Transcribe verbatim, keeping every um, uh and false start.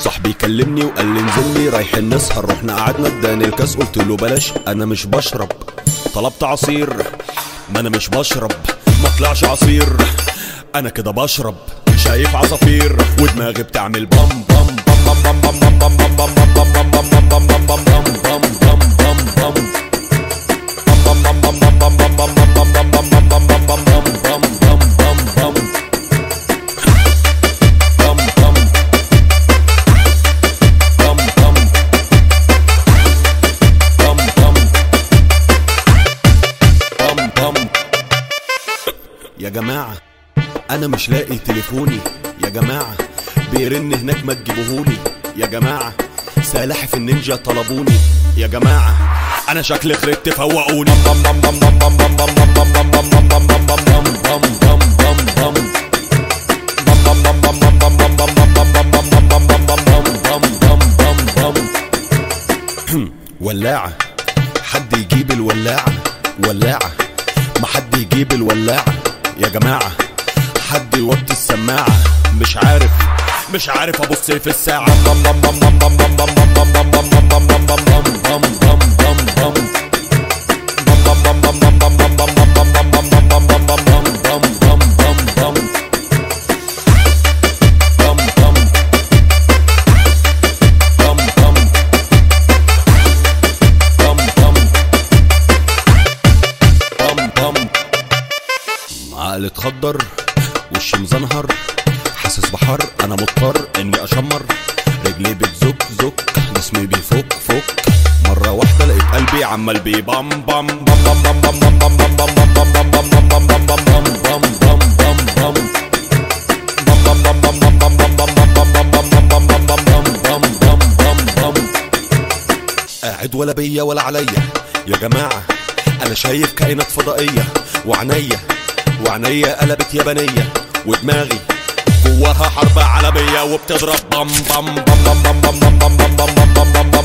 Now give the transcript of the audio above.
صاحبي كلمني وقال لي انزل لي رايحين نسهر، رحنا قعدنا اداني الكاس قلت له بلاش انا مش بشرب. طلبت عصير ما انا مش بشرب، ما طلعش عصير انا كده بشرب. شايف عصافير ودماغي بتعمل بام بام بام بام بام بام بام بام بام بام بام بام بام بام بام بام بام بام يا جماعة أنا مش لاقي تليفوني، يا جماعة بيرن هناك ما تجيبوهولي، يا جماعة سلاحف النينجا طلبوني، يا جماعة أنا شكلي خرجت فوقوني. ولاعة حد يجيب الولاعة، ولاعة ما حد يجيب الولاعة، يا جماعة حد يوطي السماعة. مش عارف مش عارف ابص في الساعة. عقلي اتخدر وشي مزنهر، حاسس بحر انا مضطر اني اشمر، رجلي بتزك زك جسمي بيفك فك، مرة واحدة لقيت قلبي عمال بي بام بام بام بام بام بام بام بام بام بام بام بام بام بام. قاعد ولا بيا ولا عليا يا جماعة، انا شايف كائنات فضائية وعنيا وعنيا قلبت يابانية، ودماغي جواها حرب عالمية وبتضرب بام بام بام بام بام بام بام بام بام بام بام.